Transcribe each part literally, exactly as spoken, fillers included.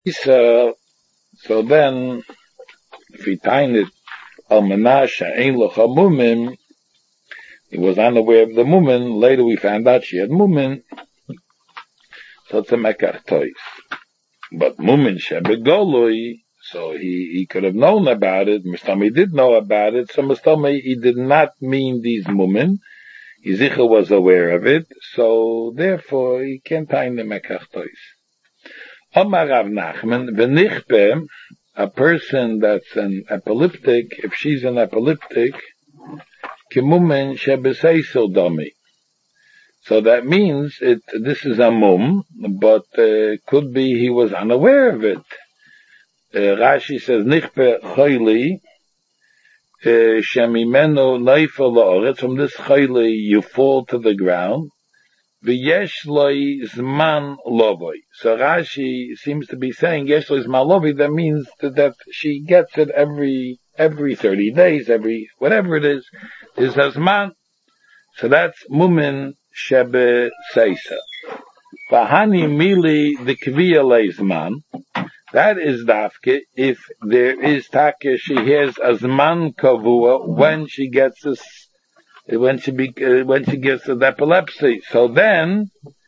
So, so then, if he tied it, Almanasha Ein Locha Mumin, he was unaware of the Mumin. Later we found out she had Mumin. So it's a Mekach Tois. But Mumin Shebegoloi, so he, he could have known about it. Mustami did know about it. So Mustami, he did not mean these Mumin. Yizicha was aware of it. So therefore, he can't find the Mekach Tois. Omar Rav Nachman, V'nichpe, a person that's an epileptic, if she's an epileptic, Kimumen Shebeseiso Domi. So that means it, this is a mum, but uh, could be he was unaware of it. Uh, Rashi says, Nichpe Choyli, Shemimeno Neifa La'oretz, from this Choyli you fall to the ground, V'yesh Loi Zman Lovoi. So Rashi seems to be saying, Yesh Loi Zman Lovoi, that means that, that she gets it every, every thirty days, every, whatever it is, is a Zman. So that's Mumin Shebe Seisa. Vahani Mili the Kviya Leizman. That is Dafke if there is Taka, she has a Zman Kavua when she gets this, when she be, uh, when she gets the epilepsy. So then,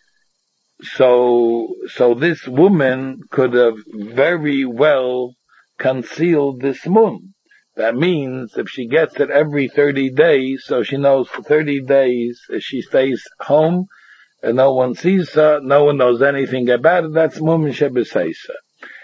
so, so this woman could have very well concealed this moon. That means if she gets it every thirty days, so she knows for thirty days she stays home and no one sees her, no one knows anything about it, that's Mumin Shebeseisa.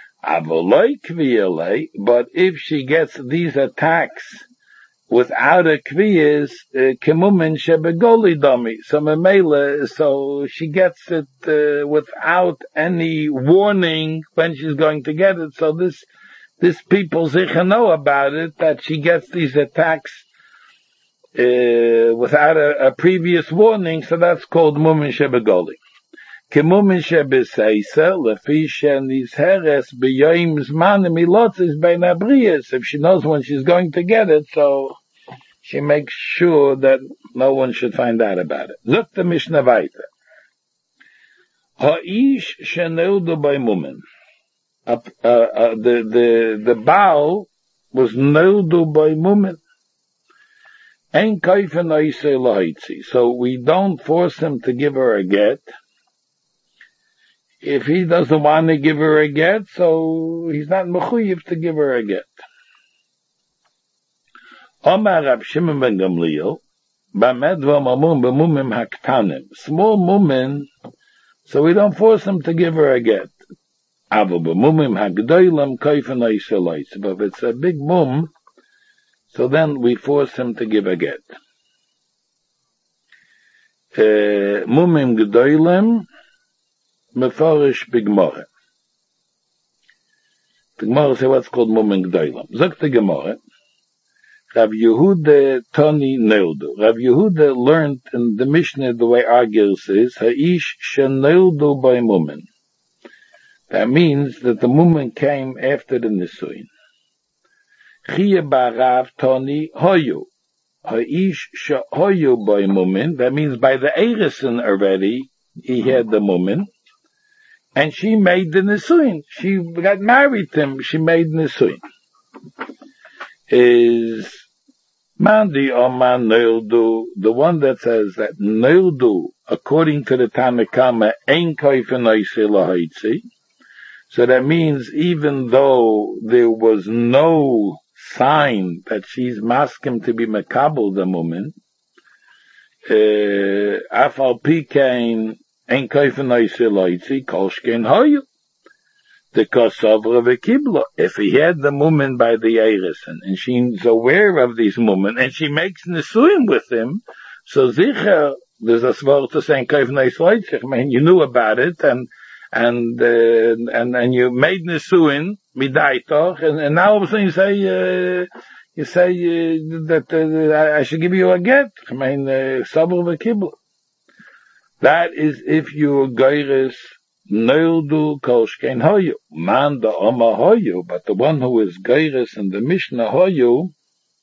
But if she gets these attacks without a kviyas, Kemumin Shebegoli Domi, so Memela, so she gets it uh, without any warning when she's going to get it, so this This people zicha know about it, that she gets these attacks uh, without a, a previous warning, so that's called Mumin Shebegoli. Ke Mumin Shebeseisa, lefi shenizheres b'yoyim zmanim ilotzis bein abriyas. If she knows when she's going to get it, so she makes sure that no one should find out about it. Look the Mishnah weiter. Ha'ish sheneudu by Mumin. Uh, uh, uh, the the the Baal was neudu by Mumin. Ein kaifen oisei lahaitzi. So we don't force him to give her a get. If he doesn't want to give her a get, so he's not mechuyev to give her a get. Omar Rab Shimon ben Gamliel, b'medva mamun b'mumim haktanim. Small mumin, so we don't force him to give her a get. But if it's a big mum, so then we force him to give a get. Mumim gedoylem mefarish bigmore. The Gemara says what's called mumim gedoylem. Zok the Gemara. Rav Yehuda Toni Neildu. Rav Yehuda learned in the Mishnah the way our Gil says, Ha'ish sheneildu by mumim. That means that the Mumin came after the Nisuin. Chiyah ba'arav Toni hoyu. Ha'ish hoyu by Mumin. That means by the Eirison already, he had the Mumin. And she made the Nisuin. She got married to him. She made Nisuin. Is Mandi Oman Neildu, the one that says that Neildu, according to the Tanakama, Ein Kaifen Oisei Lahaitzi. So that means even though there was no sign that she's maskim to be makabel the moment, afal pikein en kaifen oisiloitzi kolshkein hoyu. The kosovra v'kibla. If he had the woman by the Eirison, and she's aware of these women, and she makes nesuim with him, so zicher, there's a svar to say en kaifen oisiloitzi. I mean, you knew about it, and And, uh, and, and you made Nisuin, midaitoch, and, and now all of a sudden you say, uh, you say, uh, that, uh, I should give you a get. I mean, uh, sabr v'kibla. That is if you geiris neildu kolshkein hoyu. Man da oma hoyu, but the one who is geiris in the Mishnah hoyu,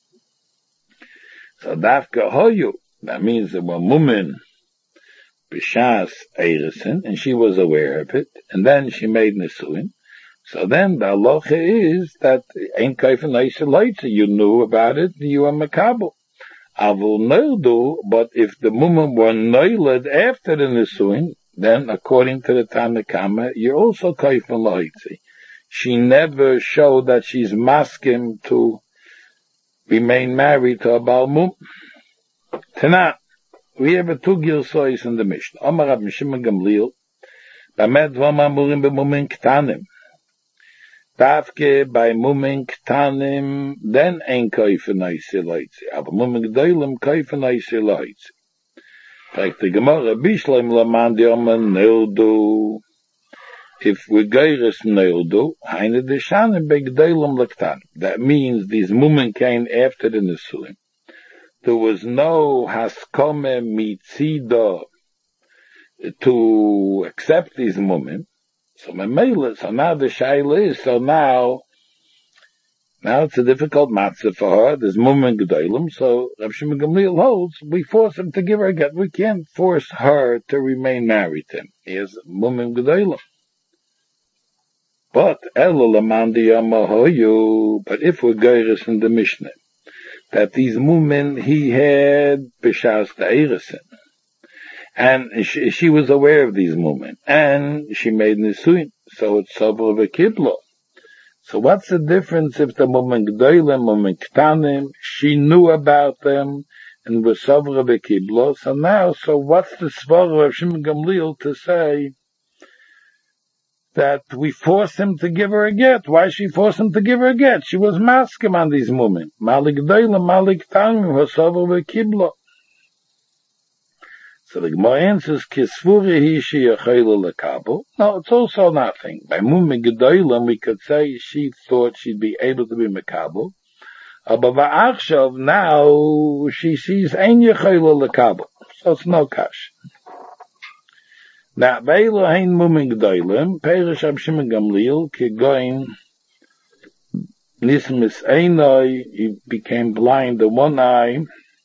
so dafka hoyu, that means that when mumin, B'shas Eirison, and she was aware of it, and then she made Nisuin. So then the halacha is that ain't kaifen leitzi, you knew about it, you are makabel. Avul noildu, but if the woman were noiled after the nisuin, then according to the Tana Kama, you're also kaifen leitzi. She never showed that she's maskim to remain married to a Baal Mum. Tana, we have a two girsois in the Mishnah. Omar Rab Shimon Gamliel, Bamed Voma Murim B'Mumin Ktanim. Tafke by Mumin Ktanim, then ein kaifen leitzi leitzi. Aber Mumin G'daylim kaifen leitzi leitzi. Fragt the Gemara, Bishleim Laman Diomen Neildu. If we geiris neildu, heine de shanim begdeilam lektan. That means these mumen came after the nisuim. There was no haskome mitzida to accept these mumen. So memela, so now the shaila is, so now, now it's a difficult matzah for her. There's mumen gedeilam, so Rav Shimon Gamliel holds, we force him to give her a get. We can't force her to remain married to him. He has mumen gedeilam. But Elalamandi Amahoyu, but if we're geiris in the Mishnah, that these mumen he had b'shas ta'irisin, and she, she was aware of these mumen, and she made nisuin, so it's sober of a kibla. So what's the difference if the mumen g'doylem, mumen ktanim, she knew about them, and was sober of a kibla? So now, so what's the svara of Shimon Gamliel to say that we force him to give her a get? Why she forced him to give her a get? She was maskim on these women. Malik Daila, Malik Tamim, Hasavar Kibla. So the Gemara answers, Kisvuri hi she yachayla lekabel. No, it's also nothing. By Mumi Gedoilam, we could say she thought she'd be able to be mekabel. But va'achshav, now she sees ein yachayla lekabel. So it's no kash. Now, Beilo hein Muming G'doylem, Perish Rab Shimon Gamliel, Kegoin, Nismis Einoi, he became blind in one eye,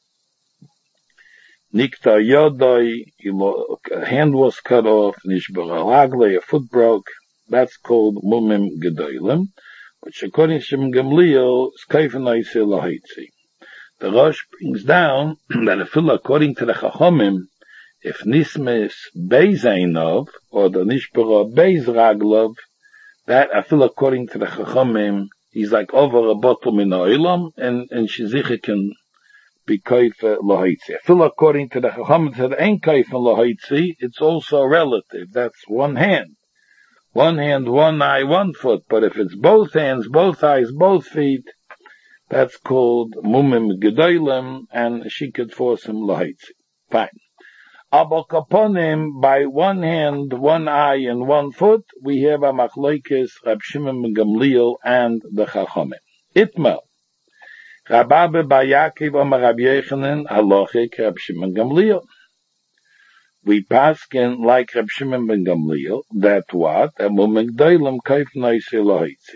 Nikta Yodoi, a hand was cut off, Nishbara Lagle, a foot broke, that's called Mumim G'doylem, which according to Shimon Gamliel, is Kaifen Leitzi Lahitzi. The Rosh brings down that if according to the Chachomim, if Nismes Beis Einov, or the Nishbara Beis Raglov, that I feel according to the Chachamim, he's like over a bottom in the Olam, and, and Shizicha can be Kaifa Lahaitzi. I feel according to the Chachamim that ain't Kaifa Lahaitzi, it's also relative. That's one hand. One hand, one eye, one foot. But if it's both hands, both eyes, both feet, that's called Mumim Gedoylem, and she could force him Lahaitzi. Fine. Abal Kaponim, by one hand, one eye, and one foot, we have a Machlokes, Rab Shimon Gamliel, and the Chachamim. Itmel. Rababe Bayakiv Amar Rab Yochanan, Halochik Rab Shimon Gamliel. We paskin like Rab Shimon ben Gamliel, that what? A Mumim G'doylem Kaif Noisi Lohitzi.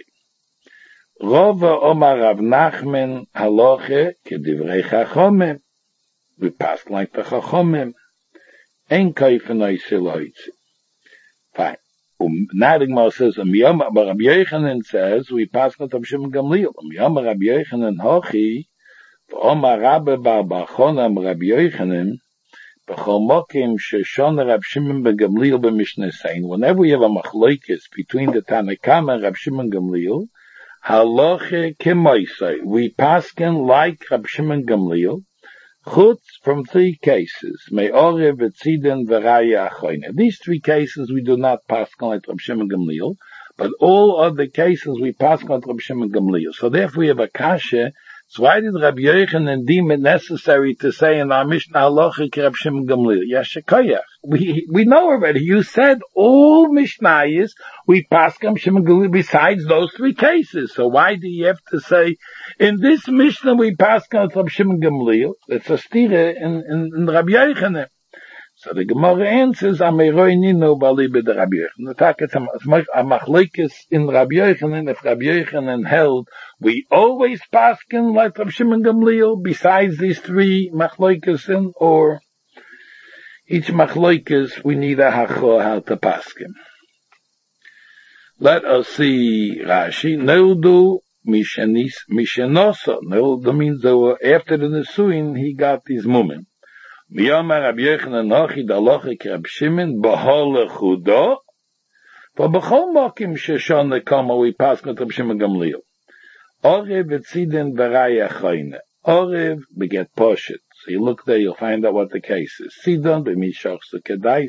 Rova Omar Rav Nachman, Halochik Kedivrei Chachamim. We paskin like the Chachamim. Ein kaifen leitzi leitzi. Fine. Um, Nadigmal says, um Yom, but Rabbi Yochanan says, we pass on Rab Shimon Gamliel. Um Yom, Rabbi Yochanan hochi, v'omar Rabbe bar Bachonam Rabbi Yochanan, b'chol mokim sheshon Rab Shimon ben Gamliel b'Mishnah Sein. Whenever we have a machlokes between the Tana Kama and Rab Shimon Gamliel, halache k'moisai. We pass on like Rab Shimon Gamliel, Chutz from three cases. Me'ore v'tziden v'raya achoyne. These three cases we do not pass on like Rab Shimon Gamliel, but all other cases we pass on like Rab Shimon Gamliel. So therefore we have a kasha. So why did Rabbi Yochanan deem it necessary to say in our Mishnah Halachic Rab Shimon Gamliel? Yashikoyach. We we know already. You said all Mishnayos we pass on Shimon Gamliel besides those three cases. So why do you have to say in this Mishnah we pass on Rab Shimon Gamliel? It's a stira in in, in Rabbi Yochanan. So the Gemara answers, Ameroi nino balibe de Rabbi Yochanan. The fact is, a machlokes in Rabbi Yochanan, if Rabbi Yochanan held, we always paskin like Rab Shimon Gamliel, besides these three machlokes in, or each machlokes we need a hachor how to paskin. Let us see Rashi. Neudu Mishenosa. Neudu means they were after the Nesuin, he got these mumen. V'yomer Rabbi Yochanan Nochi Dalochi Reb Shimon B'hol Lechudo. For B'chol Mokim Sheshon Lekama we pass with Reb Shimon Gamliel. Orev V'tzidin V'raya Choyne. Orev beget Poshet. So you look there, you'll find out what the case is. Sidon B'mishach the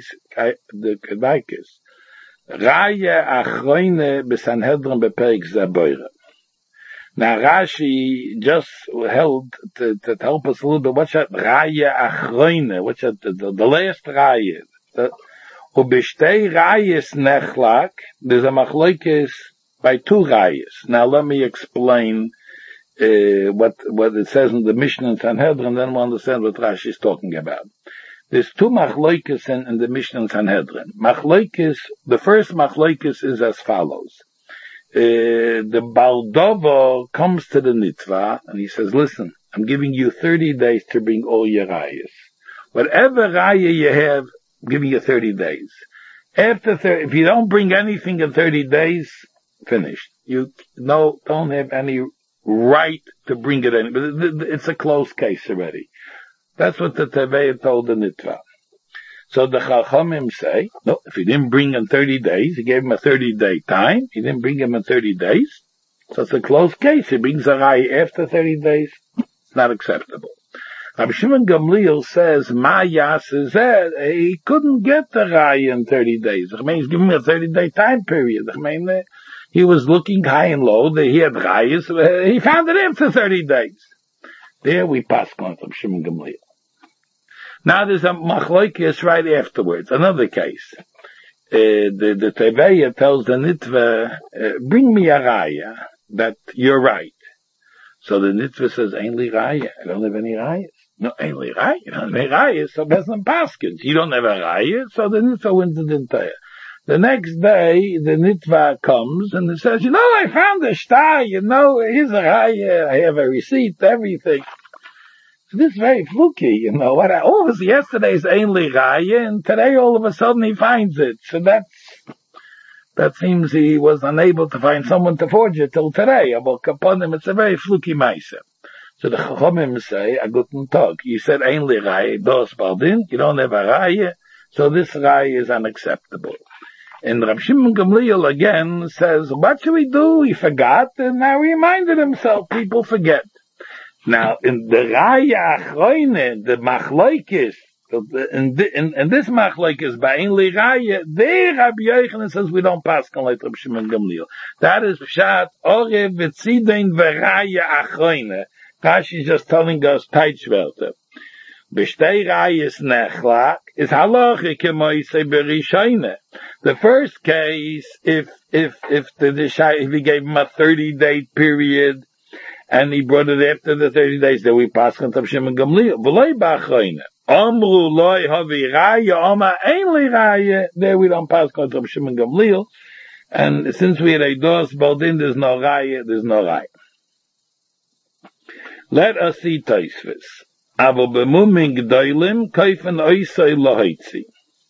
Kedaikis. Raya Achroine B'Sanhedrin B'Perik Zaboira. Now Rashi just held to, to help us a little bit. What's that? Raya Achroine. What's that? The, the, the last Raya. Ubishtei Rayas Nechlak. There's a machlokes by two Rayas. Now let me explain uh, what what it says in the Mishnah and Sanhedrin, then we'll understand what Rashi is talking about. There's two machlokes in, in the Mishnah and Sanhedrin. Machlokes, the first machlokes is as follows. Uh, the Baldovo comes to the Nitva and he says, listen, I'm giving you thirty days to bring all your rayas. Whatever raya you have, I'm giving you thirty days. After thirty, if you don't bring anything in thirty days, finished. You no, don't have any right to bring it in. But it's a closed case already. That's what the Teveya told the Nitva. So the Chachamim say, no, if he didn't bring him thirty days, he gave him a thirty day time, he didn't bring him in thirty days, so it's a closed case. He brings a raya after thirty days, it's not acceptable. Rabbi Shimon Gamliel says, Ma Yas is that he couldn't get the raya in thirty days. I mean, he's giving him a thirty day time period. I mean, uh, he was looking high and low, he had rayas, uh, he found it after thirty days. There we pass on from Shimon Gamliel. Now there's a machlokes right afterwards. Another case. Uh, the the Teveya tells the Nitva, uh, bring me a raya that you're right. So the Nitva says, ainli raya. I don't have any rayas. No, ainli raya. You don't have any rayas. So Beslan Paskins. You don't have a raya. So the Nitva wins the entire. The next day, the Nitva comes and it says, you know, I found a star. You know, here's a raya. I have a receipt, everything. So this is very fluky, you know. What I, oh, it was yesterday's ainli raya, and today all of a sudden he finds it. So that's, that seems he was unable to find someone to forge it till today. About upon him, it's a very fluky ma'aseh. So the Chachamim say, a guten tag. You said ainli raya, dos baldin, you don't have a raya, so this raya is unacceptable. And Rav Shimon Gamliel again says, what should we do? He forgot, and now he reminded himself. People forget. Now, in the Raya Achroine, the Machlokes, in, in, in this Machlokes, by Ainli Raya, there Rabbi Yochanan says we don't pass on like Rabbi Shimon Gamliel. That is Pshat, Orev V'tzidein V'Raya Achroine. Rashi is just telling us Teitschwerte. B'shtei Rayas Nechlak is Halacha Kemoisei B'Rishoine. The first case, if, if, if the, if he gave him a thirty day period, and he brought it after the thirty days, then we pass on to Shimon Gamliel. V'loi b'achroine. Amru loy havi raya, ama ainli raya. There we don't pass on to Shimon Gamliel. And since we had a dos baldin, there's no raya, there's no raya. Let us see Tosfos. Avo b'mumim g'dolim, kaifen oisei lohaitzi.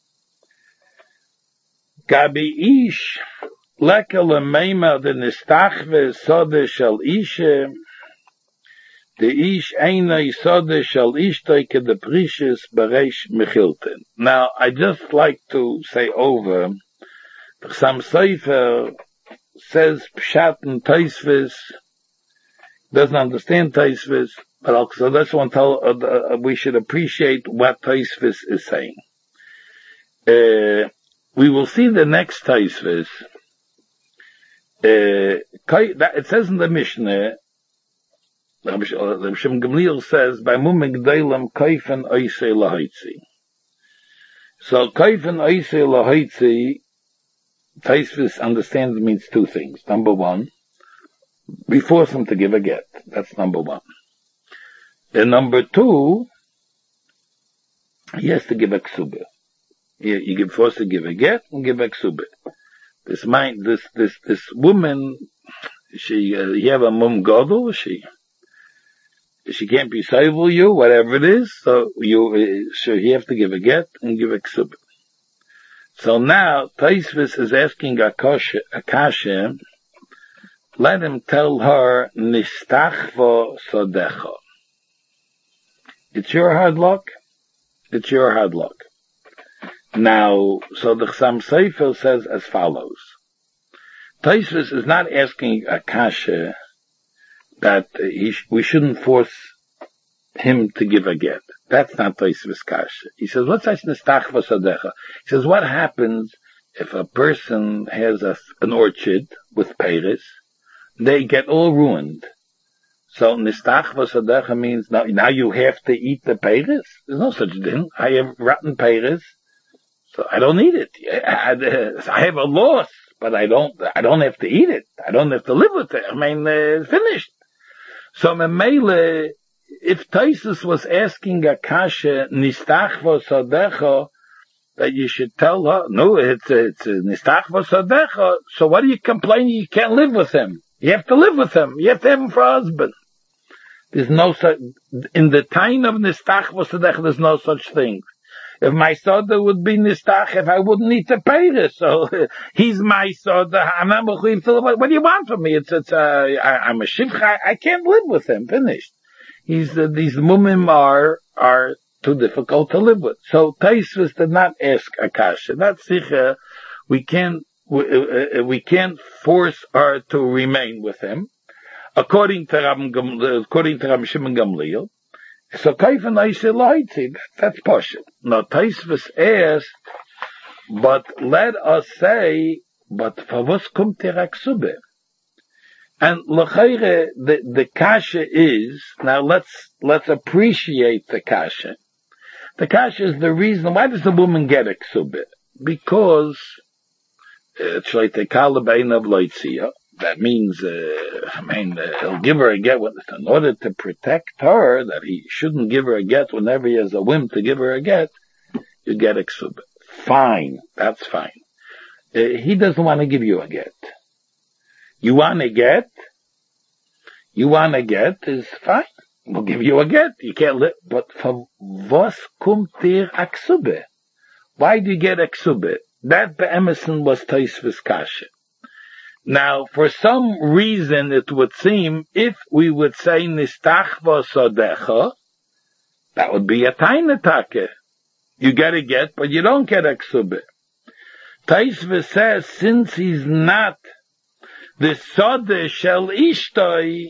Gabi ish, lekel l'meima de nistachve sode shel ishe, the ish einay sode shel ishtoi ke de precious bereish mechilten. Now, I just like to say over, the Chassam Sofer says Pshat and Tosfos, doesn't understand Tosfos, but also that's one tell, uh, uh, we should appreciate what Tosfos is saying. Uh, we will see the next Tosfos. Uh, it says in the Mishnah, Rabbi Shimon Gamliel says, by mumim g'deilam kaifen oisei lahaitzi. So kaifen oisei lahaitzi, Tosfos understands means two things. Number one, we force him to give a get. That's number one. And number two, he has to give a ksubah. You, you get forced to give a get and give a ksubah. This mind, this, this, this woman, she, uh, you have a mum gadol, she, she can't be savul you, whatever it is, so you, uh, so you have to give a get and give a ksubah. So now, Tosfos is asking Akasha, Akasha, let him tell her, Nistachvo Sodecha. It's your hard luck. It's your hard luck. Now, so the Chassam Sofer says as follows. Tosfos is not asking Akasha that he sh- we shouldn't force him to give a get. That's not Tosfos kasha. He says, what's Nistachva Sodecha? He says, what happens if a person has a, an orchard with pears? They get all ruined. So Nistachva Sodecha means now, now you have to eat the pears? There's no such thing. I have rotten pears, so I don't eat it. I, I have a loss, but I don't, I don't have to eat it. I don't have to live with it. I mean, uh, it's finished. So Memele, if Tosfos was asking Akasha, Nistachva Sodecha, that you should tell her, no, it's, it's Nistachva Sodecha, so what are you complaining? You can't live with him. You have to live with him. You have to have him for a husband. There's no such, in the time of Nistachva Sodecha, there's no such thing. If my soda would be Nistach, if I wouldn't eat the pear, so he's my soda, I'm not mechuyev to live. What do you want from me? It's, it's, uh, I, I'm a shivcha, I can't live with him, finished. He's, uh, these mumim are, are too difficult to live with. So Tosfos did not ask Akasha. That's sicher. We can't, we, uh, we can't force her to remain with him. According to Ram, according to Ram Shimon Gamliel. So Kaifen Aisha Laitzi, that's partial. Now Tosfos asked, but let us say, but for what kommt der Aksube? And l'chayre, the, the kasha is, now let's, let's appreciate the kasha. The kasha is the reason, why does the woman get a ksubah? Because, it's like the kalabain of loitzia. That means, uh, I mean, uh, he'll give her a get when, in order to protect her, that he shouldn't give her a get whenever he has a whim to give her a get, you get a ksubah. Fine. That's fine. Uh, he doesn't want to give you a get. You want a get? You want a get is fine. We'll give you a get. You can't live. But for was kommt dir a ksubah? Why do you get a ksubah? That be'emerson was Tosfos kasha. Now, for some reason, it would seem, if we would say Nistachva Sodecha, that would be a tainatake. You get a get, but you don't get a ksubah. Tosfos says, since he's not the Sode Shel Ishtoi,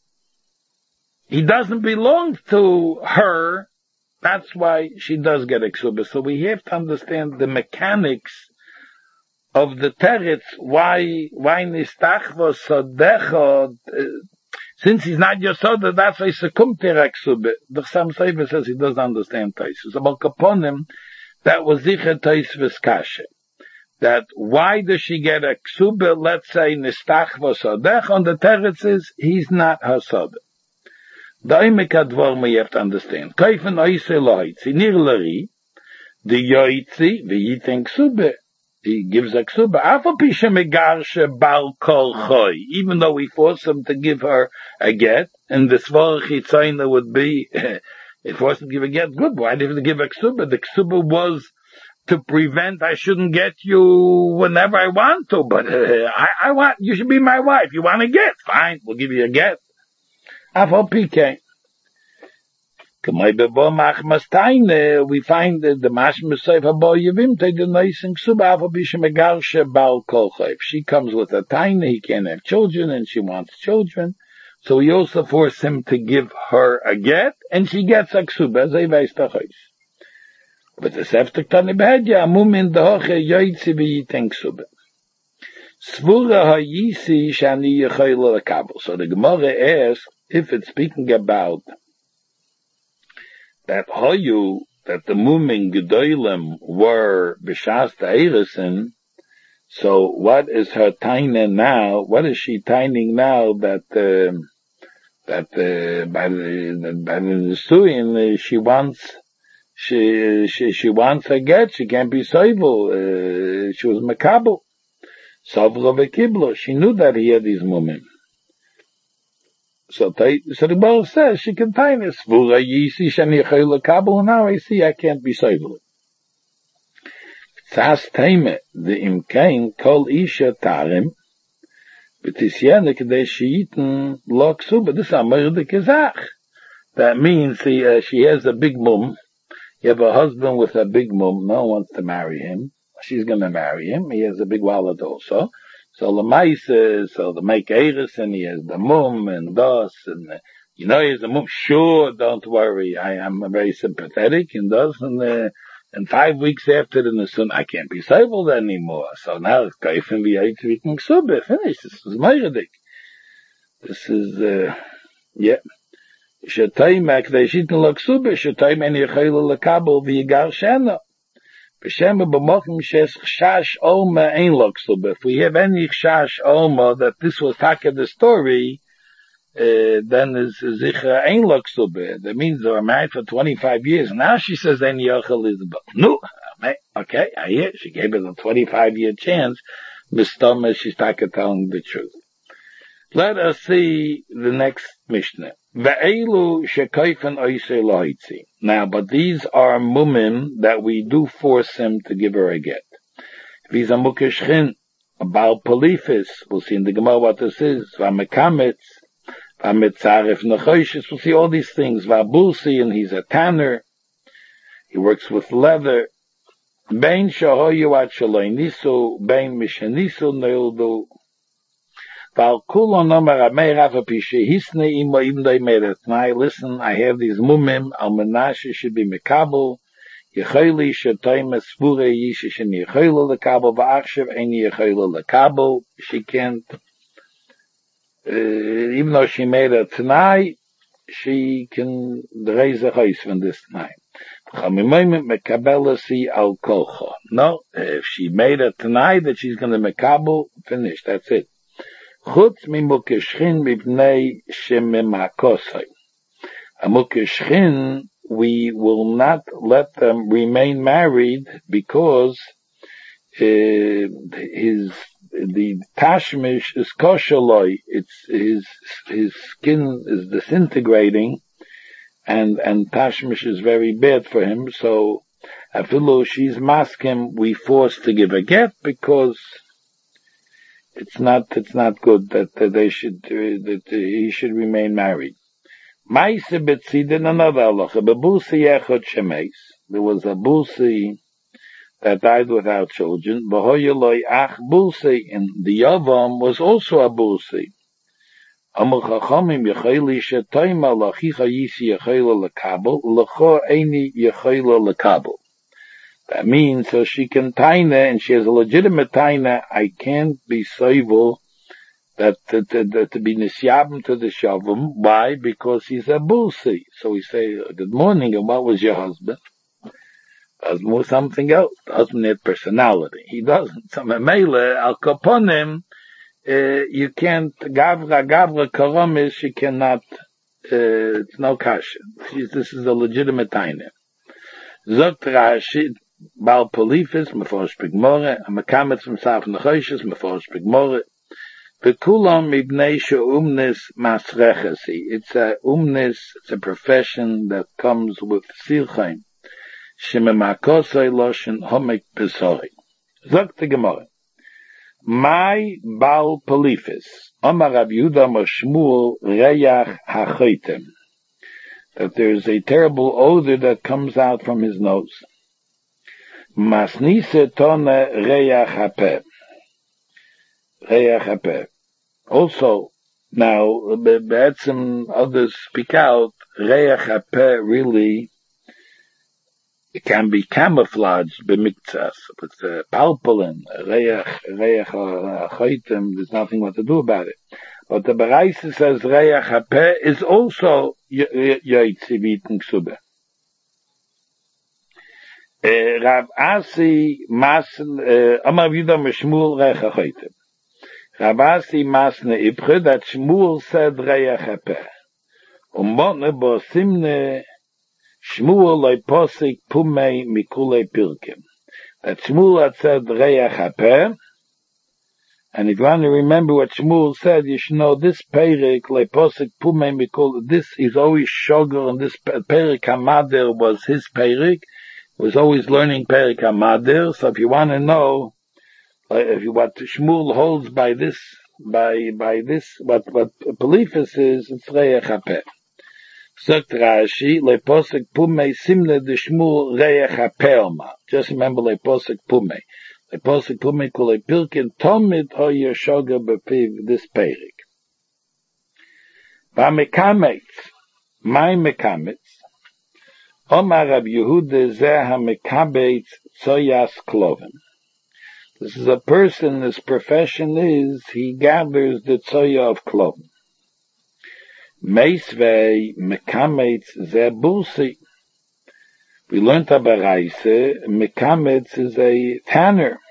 he doesn't belong to her, that's why she does get a ksubah. So we have to understand the mechanics of the teretz, why, why Nistachva Sodecha, uh, since he's not your soda, that's why he succumbed to ksubah. The Chassam Sofer says he doesn't understand Tosfos. About Kaponim, that was sicher Tosfos kasha. That why does she get a ksubah, let's say, Nistachva Sodecha, and the teretz is, he's not her soda. The Eimek Advorma you have to understand. Kaifen Oise Loitzi, Nir Lari, the Yoitzi, V'yitin ksubah. He gives a ksubah. Afal pisha megarshe bal kol choy. Even though we force him to give her a get, and the svar chitzayna would be, if forced him to give a get, good. Why did he give a ksubah? The ksubah was to prevent, I shouldn't get you whenever I want to, but uh, I, I want, you should be my wife. You want a get? Fine, we'll give you a get. Afal pike. We find that the Mashma Sefer Bo Yevim take the nice and Ksuba Afal Bisha Megarshe Bal Kolcha. If she comes with a taina, he can't have children, and she wants children. So we also force him to give her a get, and she gets a Ksuba. Zay weiß doch euch. But the Sefter Tani Behedya, Amum in the Hoche Yoitzi V'yitin Ksuba. Svura HaYisi Shani Yechoyle Lekabel. So the Gemara asks, if it's speaking about that Hoyu, that the Mumin Gedolim were B'shas Ta'irisen, so what is her taina now? What is she taining now that, uh, that, uh, by the, by the Nesuin, uh, she wants, she, she, she wants a get, she can't be soivel, uh, she was Makabel. Sovra V'kiblo, she knew that he had these Mumin. So, so the Baruch says she can tie this. Now I see I can't be soivel. Sas Teime, the Imkain, Kol Isha Tarim, B'tisyenik, they sheeten lo ksuba. This is a murder kazach. That means he, uh, she has a big mum. You have a husband with a big mum. No one wants to marry him. She's going to marry him. He has a big wallet also. So the mice, so the make eris, and he has the mum and das, and uh, you know he has the mum. Sure, don't worry. I am very sympathetic and das, and uh, and five weeks after the Nisun, I can't be sober anymore. So now it's kaifen v'yaitzviken ksube. Finished. This is meiredik. This is, uh, yeah. Shetay makdeshit l'ksube, shetay men yechayla l'kabel v'yigar shena. B'shem b'mokim shes chshash oma ein l'ksube. If we have any chshash oma that this was taka the story, uh, then is zicha ein l'ksube. That means they were married for twenty-five years. Now she says ein yochel Elizabeth. No, okay, I hear. She gave it a twenty-five year chance. Mistama, she's taka telling the truth. Let us see the next Mishnah. Ve'elu shekayfen oisei loitzi. Now, but these are mumim that we do force him to give her a get. If he's a mukeshchin, a baal polifis, we'll see in the Gemara what this is. V'amekametz, v'ametzaref nechoshes, we'll see all these things. V'abulsi, and he's a tanner. He works with leather. Bein shahoyu at shaloi nisu, bein mishanisu neildu. Val kulon nomar amei rafa pishe hisne imo even though he made a t'nai. Listen, I have these mumim, al menashe should be mekabel, yechayli shetoim espure yishe shen yechayla lekabel, va'achshev ein yechayla lekabel. She can't, uh, even though she made a t'nai, she can raise a chayis from this t'nai. Al kolcha. No, if she made a t'nai that she's going to mekabel, finish, that's it. Chutz mi mukeshchin mipnei shemimakosai. A mukeshchin, we will not let them remain married because uh, his the tashmish is koshaloi. It's his his skin is disintegrating, and and tashmish is very bad for him. So, afilu she's maskim, we forced to give a get because It's not, it's not good that, that they should, uh, that uh, he should remain married. Maise betzidin another halacha. Bebusi echot shemeis. There was a busi that died without children. Behoyeloi ach busi. And the yavam was also a busi. Amul chachamim yechayli shetoima lachicha yisi yechayla lekabel. Lecho eini yechayla lekabel. That means, so she can taina, and she has a legitimate taina, I can't be soivel that to, to, to be nisyabim to the shavim. Why? Because he's a bullsi. So we say, good morning, and what was your husband? Husband was something else. The husband had personality. He doesn't. So memele, al kaponim, uh, you can't, gavra, gavra, karomis, she cannot, uh, it's no kasha. She's, this is a legitimate taina. Zot Rashi, Baal Polifis, Meforish Pigmore, a Mekametz from Saf Nechoshes, Meforish Pigmore, Bekulam Ibnei Umnis Masrechesi. It's a umnis, it's a profession that comes with Silchaim. Shememakosei Loshen Homek Pesori. Zok the Gemore. My Baal Polifis, Omar Rav Yehuda Shmuel Reyach HaChotem. That there is a terrible odor that comes out from his nose. Masnise tone reyach hapeh. Reyach hapeh. Also, now, some others speak out, reyach hapeh really, it can be camouflaged b'miktsas. With the palpulin, reyach, reyach ha'choitem, there's nothing what to do about it. But the Baraisa says reyach hapeh is also yoitzi v'iten ksube. Rav Asi Masn, Amar Yehuda Meshmuel Reyach HaChotem. Rav Asi Masne Ipche, that Shmuel said Reyach hapeh. Umotne bo simne Shmuel loy posik pumei mikule pirkim. That Shmuel had said Reyach hapeh. And if you want to remember what Shmuel said, you should know this Perik, Leposik Pumei Mikol, this is always Shogar, and this Perik Hamader was his Perik, was always learning Perek HaMadir. So if you want to know, uh, if you what Shmuel holds by this, by by this, what what Pelifas is, it's Reach HaPeh. Sagt Rashi, leposek Pumei simle de Shmuel Reach HaPeh. Just remember leposek Pumei. Leposek Pumei kule pilkin tomid ho yeshoga bepiv this Perek. V'amekametz, my mekametz, Omar Rab Yehuda zeh ha-mekabetz tzoyas klovim. This is a person, his profession is, he gathers the tzoya of klovim. Meisvei mekametz zeh bursi. We learned a baraise, mekametz is a tanner.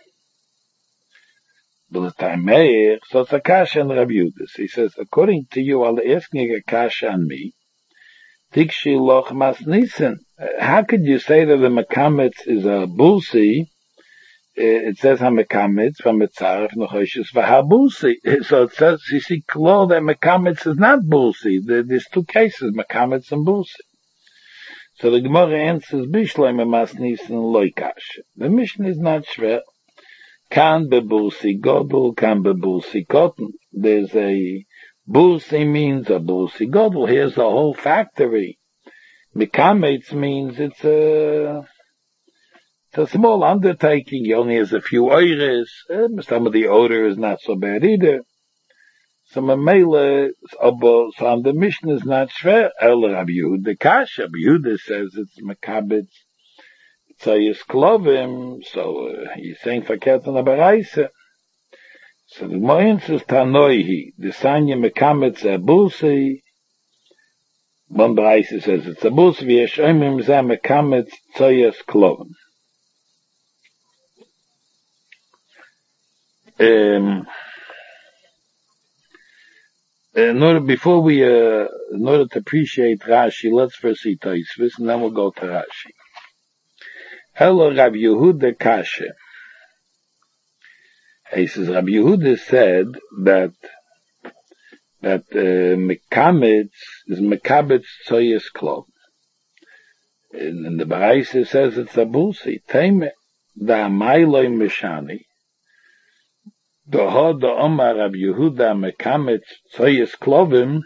So it's a kasha on Rab Yehuda. He says, according to you, I'll asking a kasha on me. Tikshi loch mas nisen. How could you say that the mekametz is a bulsi? It says ha mekametz from mitzaref nechoshes v'habulsi. So it says, you see, klo that mekametz is not bulsi. There's two cases, mekametz and bulsi. So the Gemara answers, bishleim mas nisen loikash. The mission is not shver. Kan bebulsi godel, kan bebulsi cotton. There's a bulsi means a bulsi godel. Here's the whole factory. Mekametz means it's a, it's a small undertaking. He only has a few oires. Some of the odor is not so bad either. Some of Mele, so on the mission is not shver. El Rab Yehuda Kasha. Rab Yehuda says it's mekabetz. So he's klovim, so uh, he's saying verkehrt on the baraise. So the Gemara says Tanoihi, the sanya mekametz a bulsi. One baraise says it's a bulsi. V'yesh oimim zeh mekametz tzoyas klovim. Um, in order, before we, uh, in order to appreciate Rashi, let's first see Tosfos, and then we'll go to Rashi. Hello, Rab Yehuda Kasha. He says, Rab Yehuda said that, that, uh, mekametz is mekabetz tzoyas klov. And, and the Baraisa says it's a bulsi. Teime, da amayloi mishani. The hod the Omar Rab Yehuda mekametz tzoyas klovim.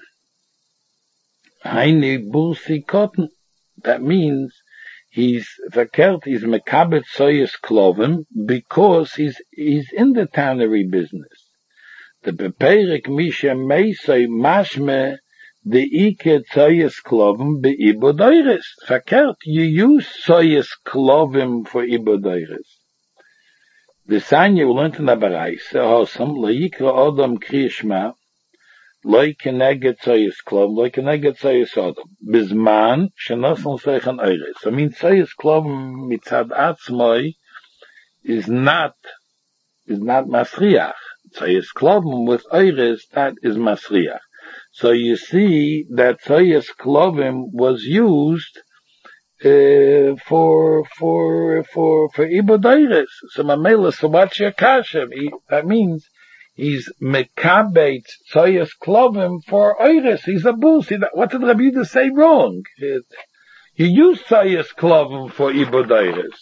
Haini bulsi cotton. That means, he's verkehrt, he's mekabetz tzoyas klovim because he's he's in the tannery business. The beperek misha meisoi mashme the ike tzoyas klovim beibod oires. Verkehrt, you use tzoyas klovim for ibod oires. The Sanya we learned in the Baraise, Hosam leikra odom kriyishma loy keneget tzoyas klovim, loy keneget tzoyas odom. Bizman shenosel seichan oires. I mean, tzoyas klovim mitzad atzmoi is not, is not masriach. Tzoyas klovim with oires, that is masriach. So you see that tzoyas klovim was used uh, for, for, for, for ibod oires. So mamela, so what's your kashem? That means he's mekabetz tzoyas klovim for oires. He's a bull. See, what did Rabbi Yehuda say wrong? It, you use tzoyas klovim for ibod oires.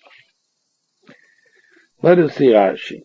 Let us see Rashi.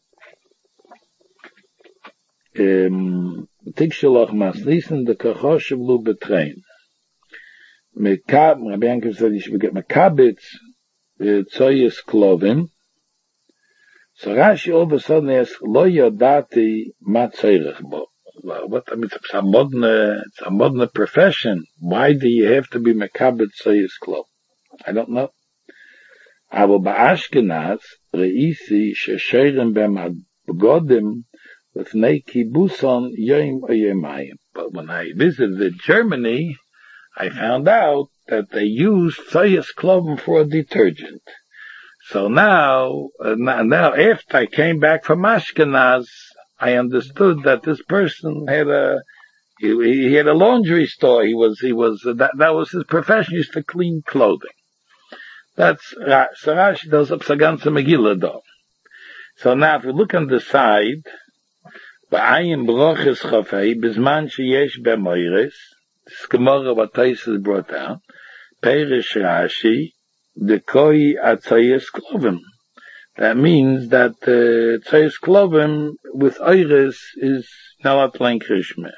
Um, Tikshelach mas listen the kachoshev lu betrein. Mekab, Rabbi Yankov said you should get mekabetz tzoyas klovim. So Rashi all of a sudden asks, Lo yodati ma tzorech bo. What, I mean, it's a modern, it's a modern profession. Why do you have to be mekabetz tzoyas klovim? I don't know. Aber ba'ashkenaz, reisi shesherim bem agodim with nei kibuson yoim oyemayim. But when I visited Germany, I found out that they use tzoyas klovim for a detergent. So now, uh, now after I came back from Ashkenaz, I understood that this person had a, he, he had a laundry store. He was, he was, uh, that, that was his profession. He used to clean clothing. That's, so Rashi does up Saganza Megillah though. So now if we look on the side, Ba'ayim broches chafei, bizman sheyesh b'moires, this Gemara what Tosfos brought down, Perish Rashi, the koi atzayis klovim. That means that uh, tzayis klovim with iris is not like krishma.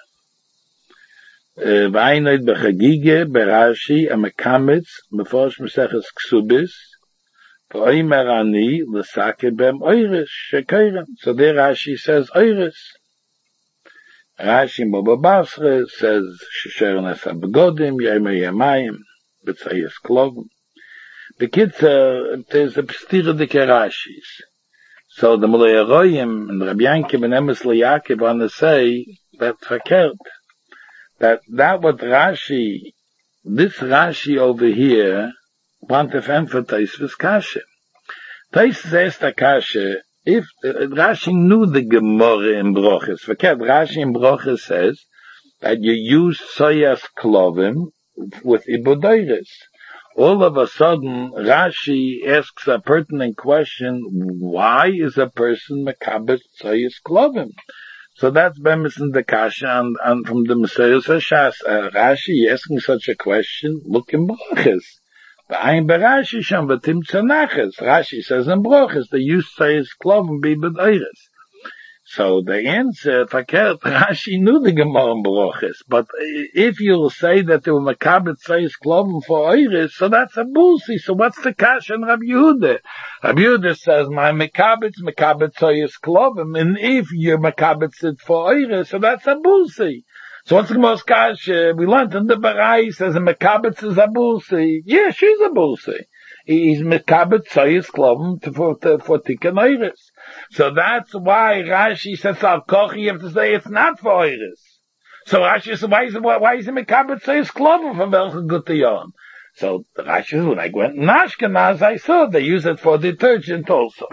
V'aynoid b'chagige b'rashi a mekamitz meforsh meseches ksubis v'oimer ani l'sake b'em iris shekayren. So there Rashi says iris. Rashi Baba Basra says shesheren asa begodim yemer yemayim b'tzayis klovim. The kids, uh, there's a pstira de Rashis. So the Mulei Aroyim and Rabbi Yankiv and Emes Liyakiv want to say that verkehrt. That that what Rashi, this Rashi over here, want to emphasize was kasha. Tais says the kasha, if uh, Rashi knew the Gemara in Brochus, verkehrt, Rashi in Brochus says that you use soyas klovim with ibodoiris. All of a sudden, Rashi asks a pertinent question, why is a person mekabet tzayis klovim? So that's bemis in the kasha, and, and from the Messiah Shas, uh, Rashi asking such a question, look in Brochus. B'ayin b'Rashi sham v'tim tzanaches. Rashi says in Brochus, the use tzayis klovim be b'deiris. So the answer, verkehrt, Rashi knew the Gemara in Brochus, but if you'll say that they were Makabit Tzayis Klovim for Iris, so that's a bulsi. So what's the kasha in Rabbi Yehuda? Rabbi Yehuda says, my Makabit's Makabit Tzayis Klovim, and if you're Makabit's it for Iris, so that's a bulsi. So what's the most kasha? We learned in the Barai, says a Makabit's is a bulsi. Yeah, she's a bulsi. He's Makabit Tzayis Klovim for, for Tikkun Iris. So that's why Rashi says, Al Kochi, you have to say it's not for Iris. So Rashi says, why is it, why is it Mekabit says Klovim from Welche Gutayon? So Rashi says, when I went in Ashkenaz, I saw they use it for detergent also.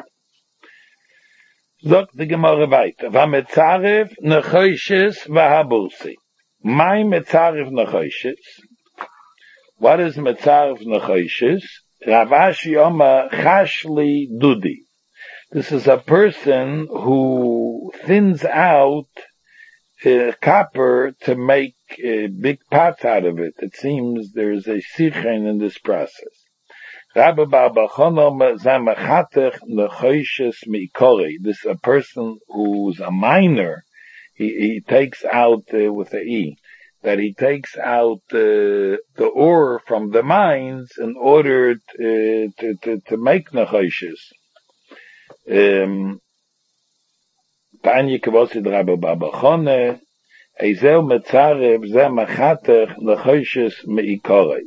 Zok the Gemara weiter. Vametzarev nechoishes vahabulsi. My metzarev nechoishes. What is metzarev nechoishes? Ravashi Oma Chashli Dudi. This is a person who thins out uh, copper to make uh, big pots out of it. It seems there is a sichen in this process. Rabbi Barbachonom zamachatech nechoishes mikori. This is a person who's a miner. He, he takes out uh, with a e that he takes out uh, the ore from the mines in order to to, to, to make nechoishes. Um, Tanya Kavosid Rabbi Babachone, Ezel Metzarev, Ze Machatech, Nechoishes Meikorei.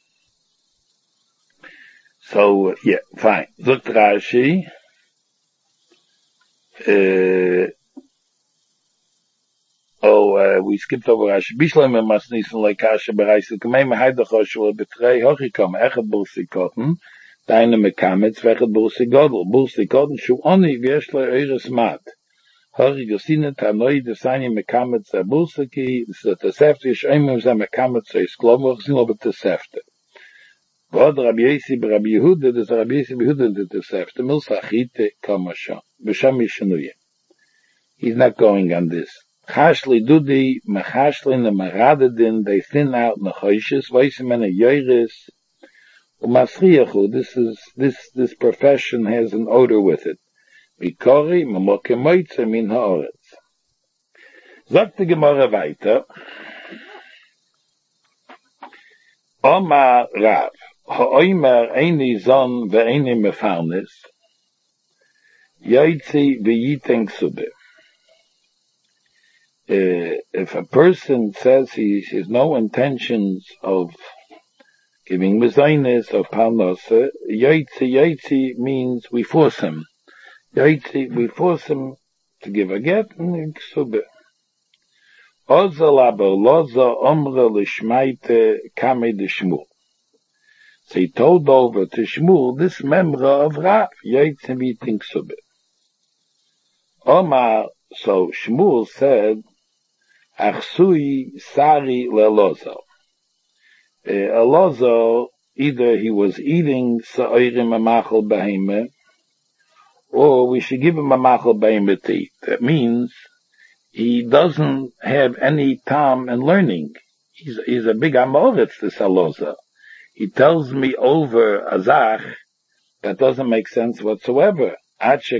So, yeah, fine. Zut Rashi, uh, oh, uh, we skipped over Rashi. Bishleim Masnisen Leikasha Bereisel, Kamei Mehaidachosh, Betrei Hochikom, Echet Bursikoten, Deine Mekamitz, Vechet Bursi Godel, Bursi Godel, Shu Oni, Vieshle Eures Mat. Hori Gosine, Tanoi, Desani Mekamitz, Bursiki, the Tesefte, Shemim, Ze Mekamitz, Isklomoch, Zino, but Tesefte. Vod Rabbi Yesi, Rabbi Yehuda, des Rabbi Yesi, Yehuda, the Tesefte, Milsachite, Kamashon, B'Shem Yishanuye. He's not going on this. Chashli Dudi, Mechashlin, and Meradadin, they thin out Nechoishes, Weisemene Yoiris, This is this this profession has an odor with it. Mikori mamokemoitze min haaretz. Sagt die Gemara weiter. Omar Rav, ha'oimer eini zon ve'eini mefarnes, yaitzi v'yiteng sube. If a person says he has no intentions of giving mezainis of parnasa, yaitzi, yaitzi means we force him. Yaitzi, we force him to give a get and ksube. Oza laber loza omra lishmaite kame de Shmuel. So he told over to Shmuel, this memra of Rav, yaitzi meeting ksube. Omar, so Shmuel said, achsui sari lelozo. Uh, Alozo, either he was eating sa'orim amachal beheme, or we should give him a machal beheme to eat. That means he doesn't have any time in learning. He's, he's a big amoritz, this Alozo. he tells me over a zach that doesn't make sense whatsoever. You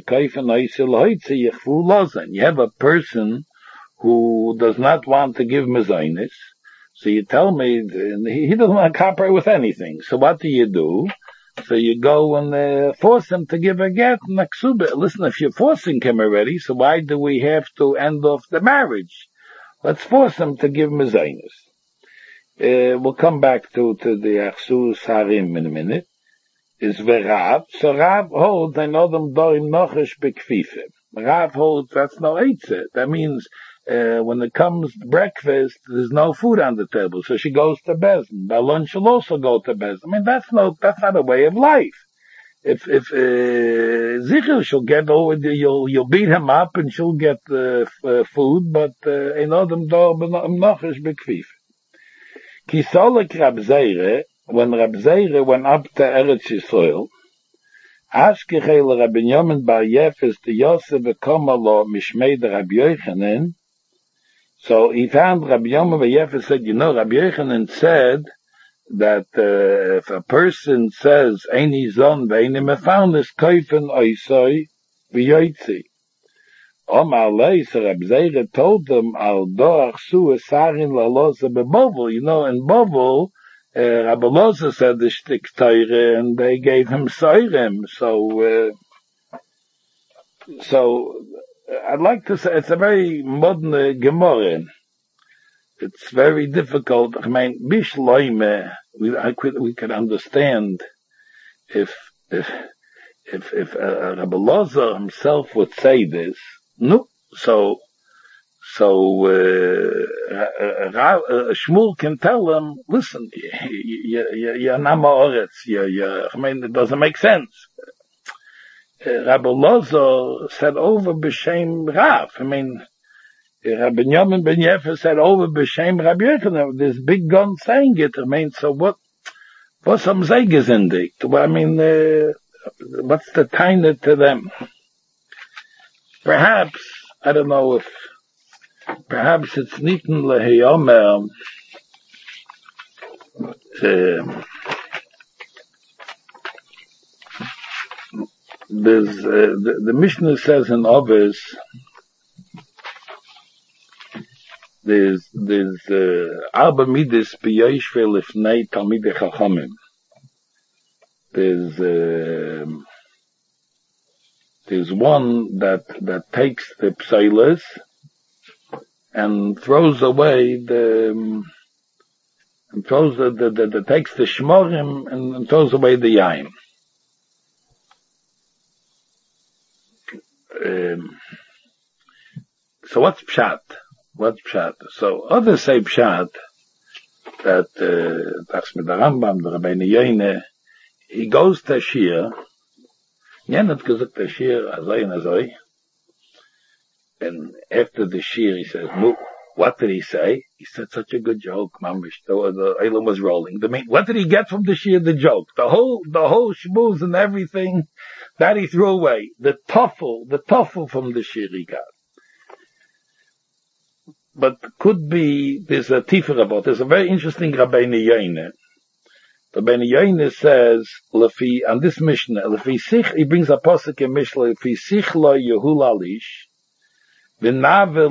have a person who does not want to give mezainis, so you tell me he doesn't want to cooperate with anything. So what do you do? So you go and uh, force him to give a get and a ksuba. Listen, if you're forcing him already, so why do we have to end off the marriage? Let's force him to give mezainis. Uh, we'll come back to, to the Achsus Harim in a minute. Is Verav. So Rav holds, I know them doim nochesh bekfifim. Rav holds, that's no eitzah. That means, uh, when it comes to breakfast, there's no food on the table. So she goes to Bezdin. By lunch she'll also go to Bezdin. I mean, that's no, that's not a way of life. If, if, uh, Zichel, she'll get over the, you'll, you'll beat him up and she'll get, uh, f- uh food, but, uh, I know them doim nochesh bekfifim. Kisolek Rab Zeire, when Rab Zeire went up to Eretz Yisrael, Ashkechel Rabbi Yomen Bar Yefes to Yosef V'Komalo Mishmei de Rabbi Yochanan. So he found Rabbi Yomen Bar Yefes said, you know, Rabbi Yochanan said that uh, if a person says Eini Zon Ve'Eini Mefaunis Koifen Oisoi V'Yoitzi. Omar Lei, so Rabbi Zeire told them, Al Doach Su Esarin Laloza Be'Bovel. You know, in Bovel, Uh, Rabbi Loza said the shtik teire, and they gave him soirem. So, uh, so I'd like to say it's a very modern uh, Gemara. It's very difficult. I mean, bishloime, we I could we could understand if if if if uh, Rabbi Loza himself would say this. No, so. So, uh, uh, uh, Shmuel can tell him, listen, you're Nama Oretz, I mean, it doesn't make sense. Uh, Rabbi Lozo said over B'Shem Rav. I mean, Rabbi Yomen Ben Yefes said over B'Shem Rabbi Yochanan. This big gun saying it. I mean, so what, what's am Zeigesindig? I mean, uh, what's the tiny to them? Perhaps, I don't know if, perhaps it's niten leheyomer. Uh, there's uh, the, the Mishnah says in Ovis. There's there's arba midis b'yoshve lifnei talmidei chachamim. There's uh, there's one that that takes the psailas and throws away the, um, and throws the, the, the, the takes the shmorim and, and throws away the yaim. Um, so what's pshat? What's pshat? So others say pshat that, uh, that's with the Rambam, the Rabbeinu Yoine, he goes to Shir, Yenet gesagt to Shir, azay and azay, and after the shir, he says, "No, what did he say?" He said such a good joke, mamish. The, the Elam was rolling. The main, what did he get from the shir? The joke, the whole, the whole shmooze and everything that he threw away. The tuffle, the tuffle from the shir he got. But could be there's a tifer about. There's a very interesting Rabbeinu Yoine. Rabbeinu Yoine says, "Lefi," on this Mishnah, "Lefi sich," he brings a pasuk in Mishnah, "Lefi sich lo yehul alish." So the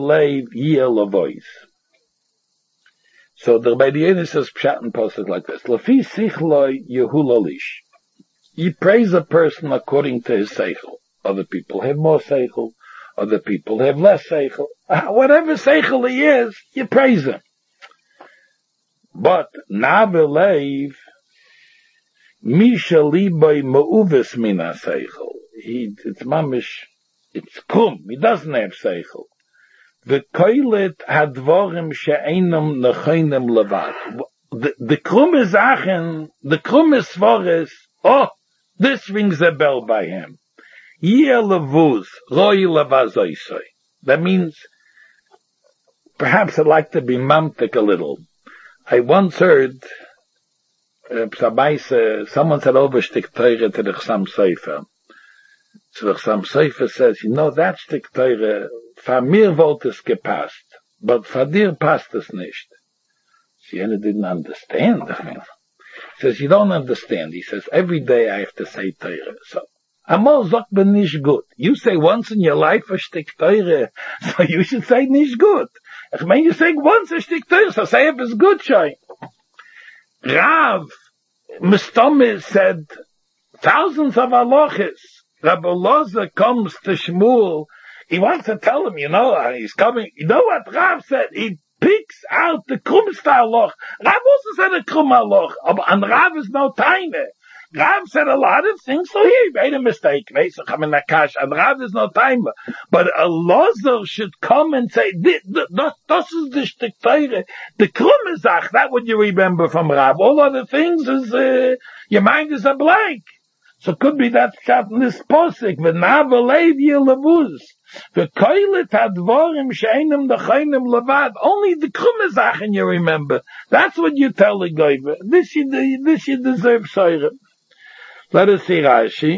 Rabbeinu Yoine says pshat and posted like this: Lafi sichloi yehulalish. You praise a person according to his seichel. Other people have more seichel. Other people have less seichel. Whatever seichel he is, you praise him. But navelev misha libay mauvis mina seichel. He it's mamish. It's krum. He doesn't have seichel. The koilet hadvorim she'enam nechoinem levad. The the krumme Sachen, the krumme svores. Oh, this rings a bell by him. Yeh levuz roi levazoisoi. That means, perhaps I'd like to be mamtik a little. I once heard uh, someone said overstik teure to the Chassam Sofer. So the Chassam Sofer says, you know, that Stik Teure, for mir wollte es gepasst, but for dir passt es nicht. She didn't understand. I mean, says, you don't understand. He says, every day I have to say Torah. So, Amol sagt ben nicht gut. You say once in your life a shtik Torah, so you should say nicht gut. I mean, you say once a shtik Torah, so say if it's good, shay. Rav, Mistomis said, thousands of halachas. Rabbi Loza comes to Shmuel. He wants to tell him, you know, he's coming. You know what Rav said? He picks out the krumste halach. Rav also said a krum halach, and Rav is no tiny. Rav said a lot of things, so he made a mistake. And Rav is no time. But a Lozer should come and say, this is the shtik Torah. The krum is ach, that what you remember from Rav. All other things is, uh, your mind is a blank. So it could be that shot in this posik. V'na believe ye levuz. V'koilet hadvorim she'enim d'chaynim levad. Only the krum is ach and you remember. That's what you tell the guy. This you, this you deserve soirem. Let us see Rashi.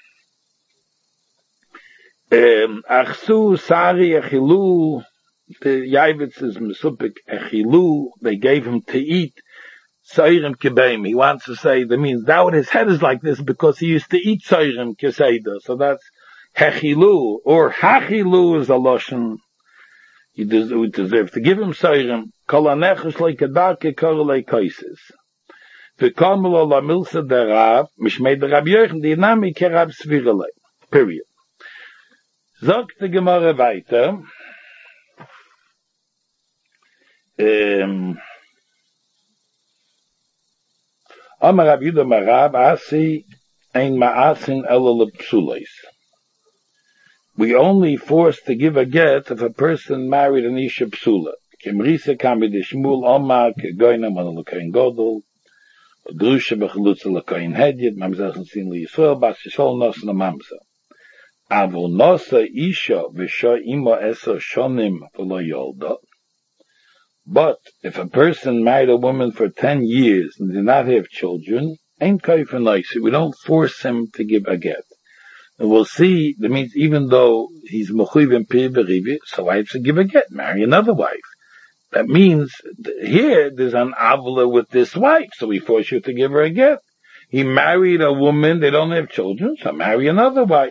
Um, Achsu, Sari, Echilu, the Yavitz is Mesupik, Echilu, they gave him to eat, Soirem Kibeim. He wants to say, that means now his head is like this because he used to eat Soirem Kiseda. So that's Hechilu, or Hachilu is a Loshen. You deserve to give him Soirem. Kolaneches leikadake korelei koises. V'komelo la milsa der Rav, mishmei der Rabbi Yochanan, die Nami ke Rav Svirelei. Period. Sagt die Gemara weiter, um, Amar Rav Yudah Marav, Asi ein ma'asin ela lepsuleis. We only force to give a get if a person married an isha psula. Kemrisa kami de Shmuel Omar, ke goynam an l'kain godol, Grusha bechalutza l'koyin hedyet, mamzah sin li Yisrael, bas yishol nos na mamzah. Avo nosa isha v'sha ima eser shonim v'lo yolda. But if a person married a woman for ten years and did not have children, ain't kaifin noisi. We don't force him to give a get. And we'll see, that means even though he's mechuyev in pir b'rivi, so I have to give a get, marry another wife. That means, here, there's an avla with this wife, so we force you to give her a get. He married a woman, they don't have children, so marry another wife.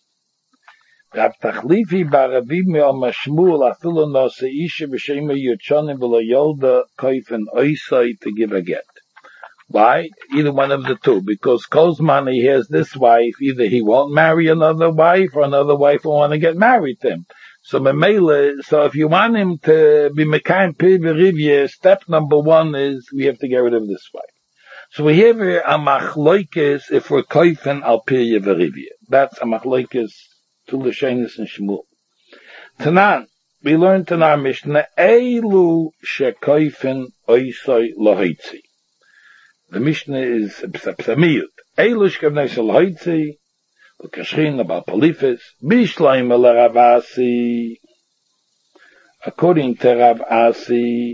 Rav Tachlifi baraviv me'al Shmuel afilu nasa isha v'shema yotchanim v'lo yolda koifen oisai to give a get. Why? Either one of the two, because Kozman, he has this wife, either he won't marry another wife, or another wife will want to get married to him. So Memele, so if you want him to be Mekayim Pir V'Rivye, step number one is we have to get rid of this wife. So we have here a machloikes if we're koifen al Pir V'Rivye. That's a machloikes to L'Shenis and Shmuel. Tanan, we learned in our Mishnah, Eilu shekoifen oisoi lohoitzi. The Mishnah is psamiyut. Eilu shekoifen oisoi lohoitzi, L'kashchin about Polifis, Bishleim el Rav Asi. According to Rav Asi,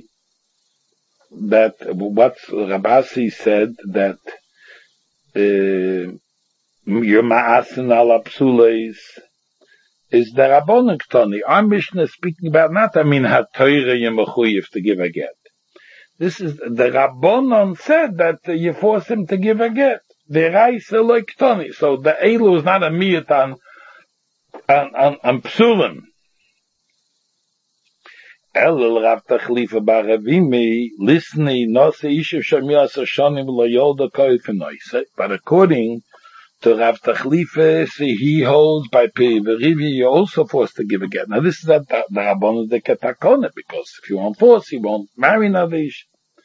that what Rav Asi said that uh, your ma'asin ala psuleis is the Rabbonon Ktoni. Our Mishnah is speaking about not I mean ha'toira yemechuyev to give a get. This is the Rabbonon said that uh, you force him to give a get. The Reise Leiktoni. So the Eilu is not a miyat on, on, on, on Psulim. Elul Rav Tachlifa Baravimi, Lisni, Nose Ishiv Shamiyas Hashanim Loyolda Koifenoise. But according to Rav Tachlifa, he holds by Pir V'Rivye, you're also forced to give a get. Now this is that the Rabbonon de Ketakone, because if you won't force, he won't marry another Ish.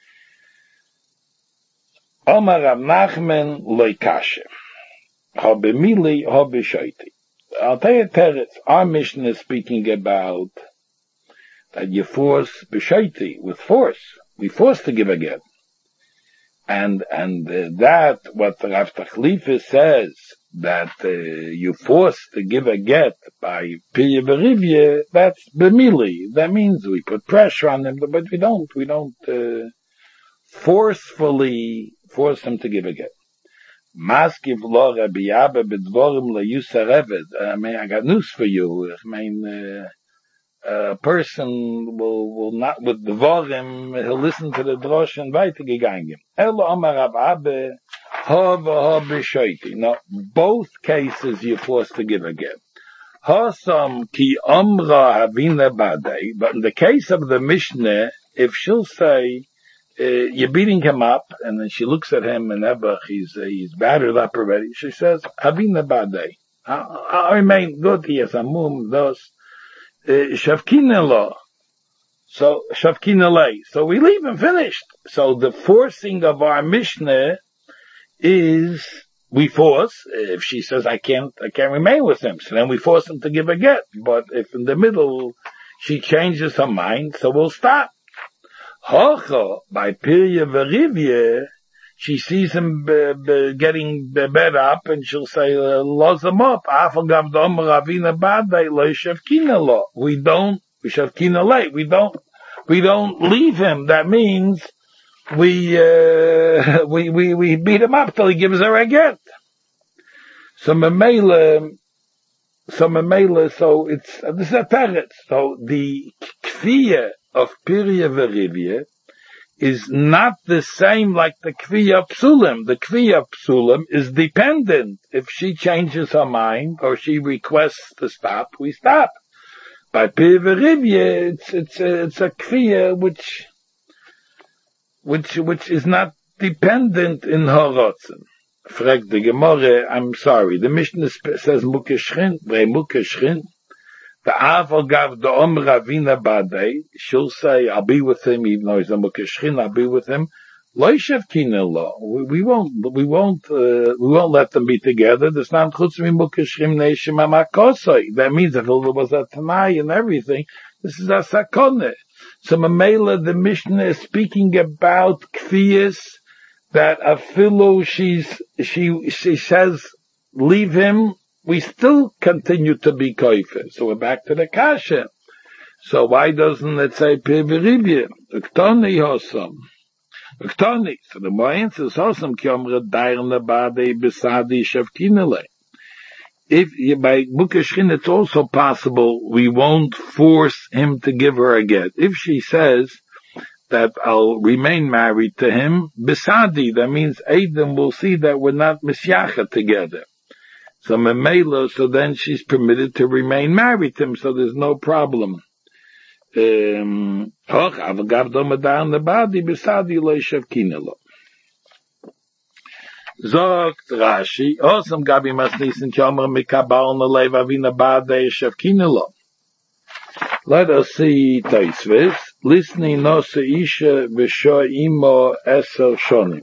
Omar Rav Nachman loikashe. Ha b'mili, ha b'shoiti. I'll tell you, Teretz, our mission is speaking about that you force b'shoiti, with force. We force to give a get. And, and uh, that, what Rav Tachlifa says, that uh, you force to give a get by Pir V'Rivye, that's b'mili. That means we put pressure on them, but we don't, we don't, uh, forcefully force him to give a get. Maskiv lo Rabbi Abba b'dvorim le Yusar Eved. I mean, I got news for you. I mean, uh, a person will, will not, with the Vorim, he'll listen to the Drosh and weitergegangen. Elo Amar Rav Abba, ha v'ha b'shoiti. Now, both cases you're forced to give a get. Hasam ki amra havina badei. But in the case of the Mishnah, if she'll say, uh, you're beating him up, and then she looks at him and Ebuch, he's, uh, he's battered up already. She says, havina badei. I, I remain good here, samum, those, shavkina lo. So, shavkina lei. So we leave him finished. So the forcing of our Mishnah is, we force, if she says, I can't, I can't remain with him, so then we force him to give a get. But if in the middle, she changes her mind, so we'll stop. Hocha, by Pirya Verivye, she sees him be, be getting be bed up, and she'll say, "Loz him up." We don't, we shavkina late. We don't, we don't leave him. That means we, uh, we, we, we beat him up till he gives her a get. So memela, so memela, so it's this is a teretz. So the kfiyah of Pirya Verivye is not the same like the Kviya Psulim. The Kviya Psulim is dependent. If she changes her mind or she requests to stop, we stop. By Pirya Verivye, it's, it's a, it's a Kviya which, which, which is not dependent in her rotzen. Frag the Gemara, I'm sorry, the Mishnah says Mukeshrin, Vrei Mukeshrin, the Aval gav the Om Ravina Badei, she'll say, I'll be with him, even though he's a Mukeshrin, I'll be with him. Lo Shavkina lo. We won't, we won't, uh, we won't let them be together. There's not chutz mi Mukeshrim neishim amakosoi. That means if there was a Tanai and everything, this is a Sakone. So Mamela, the Mishnah is speaking about Kfiyas, that afilu she's, she, she says, leave him, we still continue to be koifer. So we're back to the kasha. So why doesn't it say Pirya Uktoni hosam? Uktoni. So the more answers hosam kyomre dairne bade besadi shavkinele. If by Mukeshrin it's also possible we won't force him to give her a get. If she says that I'll remain married to him, besadi, that means Adam will see that we're not misyacha together. So memela, so then she's permitted to remain married to him, so there's no problem. Um, Zogt Rashi, Osam Gabi Masnisin Chomer Mikabal Nalev Avina Bade Shavkinelo. Let us see Taisvis. Listening Nose Isha Visho Imo Eser Shonim.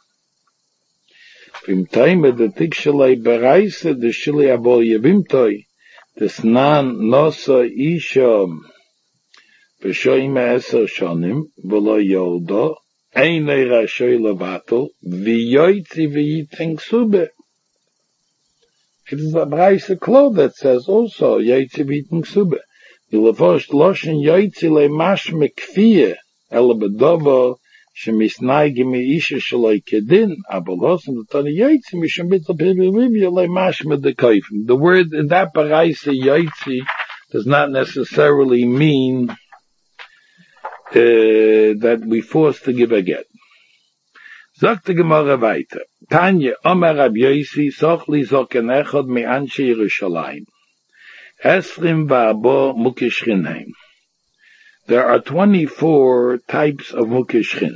Im Time the Tikshalei Bereise the Shili Abol Yevimtoi des Nan Nosa Isha Visho Imo Eser Shonim V'lo Yodo Einei Rashoi Levatel V'yoitzi V'yiteng Sube. It is a Bereise Klod that says also Yoitzi V'yiteng Sube. The Levosh Loshen Yoitzi Le Mash Mekfiyeh Ele Bedovo Shemisnaigi Mi Isha Shaloi Kedin Abolosem the Tani Yoitzi Misham Bitl Pirya Verivye Le Mash Medekayfim. The word in that Bereise Yoitzi does not necessarily mean uh, that we force to give a get. Sagt die Gemara weiter. Tanya Omer Rab Yosi Sochli Zoken Echad Mi Anshe Yerushalayim. Esrim va'abo mukeshrin. There are twenty-four types of mukeshrin.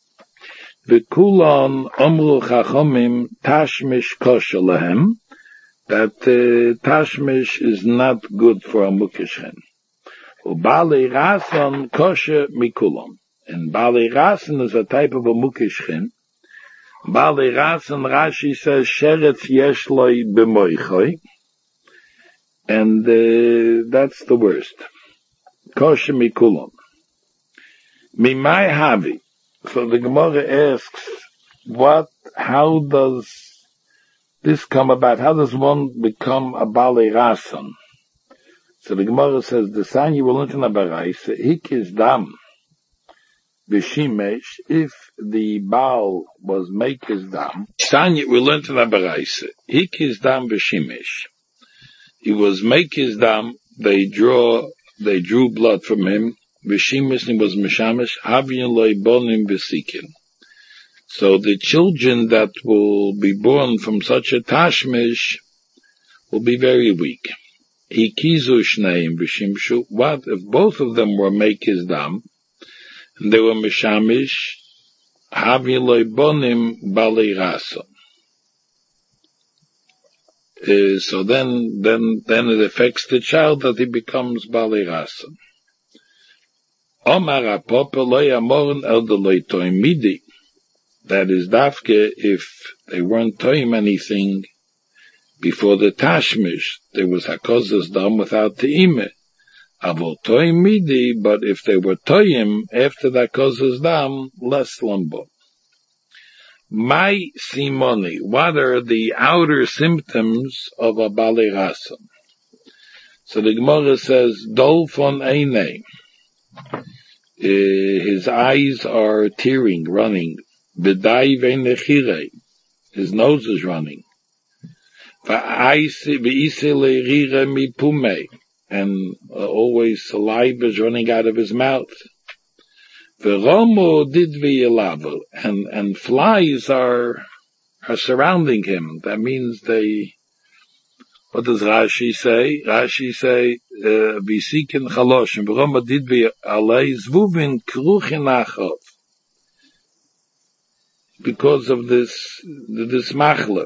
V'kulan omru chachomim tashmish kosher lehem. That uh, tashmish is not good for a mukeshrin. U'balei rason kosher mikulam. And balei rason is a type of a mukeshrin. Balei rason, Rashi says, sheretz yesh loi b'moichoi. And uh, that's the worst. Kosher mikulam. Mimai havi. So the Gemara asks, what, how does this come about? How does one become a Balei Rason? So the Gemara says, the sign you will learn in the Baraisa, hik is dam v'shimesh, if the Baal was make his dam, Tanya will learn in the Baraisa, hik is dam v'shimesh. He was make his dam, they draw they drew blood from him. Vishimis was Mishamish, Avian loy bonim besikin. So the children that will be born from such a tashmish will be very weak. Hikizu shneim b'shimshu. What if both of them were make his dam, and they were mishamish? Havi loy bonim balei rasa. So then, then, then it affects the child that he becomes balei rasa. Omar apope loy amoren el de loy toim midi. That is dafke if they weren't toim anything before the tashmish, there was hakozas dam without the ime. Avol toim midi, but if they were toim after the hakozas dam, less lambo. My simoni, what are the outer symptoms of a balei rasa? So the Gemara says, dol von eine. His eyes are tearing, running. B'dai ve'nechirei. His nose is running. And uh, always saliva is running out of his mouth. And and flies are are surrounding him. That means they. What does Rashi say? Rashi say, "Bisikin chaloshim v'roma didvi alei zvuvin kruchin achov." Because of this, this machlev.